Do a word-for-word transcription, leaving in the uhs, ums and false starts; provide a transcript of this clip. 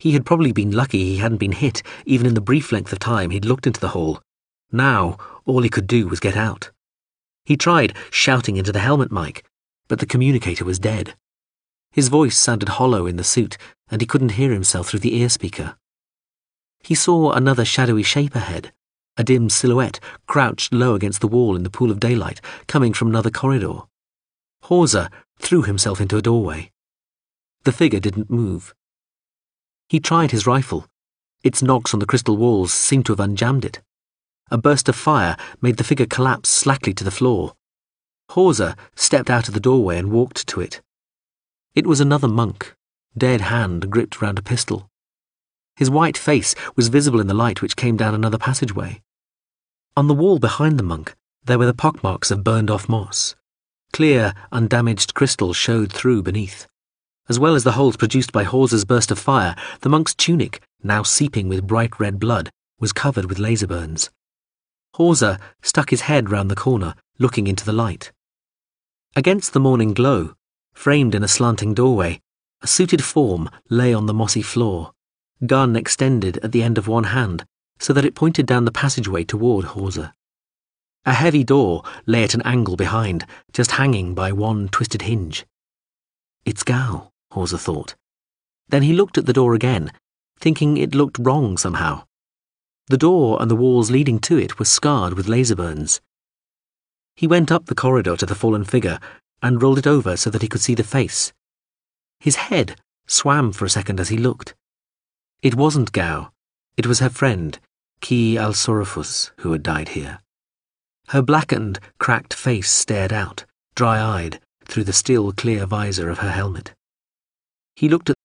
He had probably been lucky he hadn't been hit, even in the brief length of time he'd looked into the hole. Now, all he could do was get out. He tried shouting into the helmet mic, but the communicator was dead. His voice sounded hollow in the suit, and he couldn't hear himself through the ear speaker. He saw another shadowy shape ahead, a dim silhouette crouched low against the wall in the pool of daylight, coming from another corridor. Hawser threw himself into a doorway. The figure didn't move. He tried his rifle. Its knocks on the crystal walls seemed to have unjammed it. A burst of fire made the figure collapse slackly to the floor. Hawser stepped out of the doorway and walked to it. It was another monk, dead hand gripped round a pistol. His white face was visible in the light which came down another passageway. On the wall behind the monk, there were the pockmarks of burned-off moss. Clear, undamaged crystal showed through beneath. As well as the holes produced by Hawser's burst of fire, the monk's tunic, now seeping with bright red blood, was covered with laser burns. Hawser stuck his head round the corner, looking into the light. Against the morning glow, framed in a slanting doorway, a suited form lay on the mossy floor, gun extended at the end of one hand so that it pointed down the passageway toward Hawser. A heavy door lay at an angle behind, just hanging by one twisted hinge. It's Gao, Hawser thought. Then he looked at the door again, thinking it looked wrong somehow. The door and the walls leading to it were scarred with laser burns. He went up the corridor to the fallen figure and rolled it over so that he could see the face. His head swam for a second as he looked. It wasn't Gao. It was her friend, Ki Al-Sorafus, who had died here. Her blackened, cracked face stared out, dry-eyed, through the still clear visor of her helmet. He looked at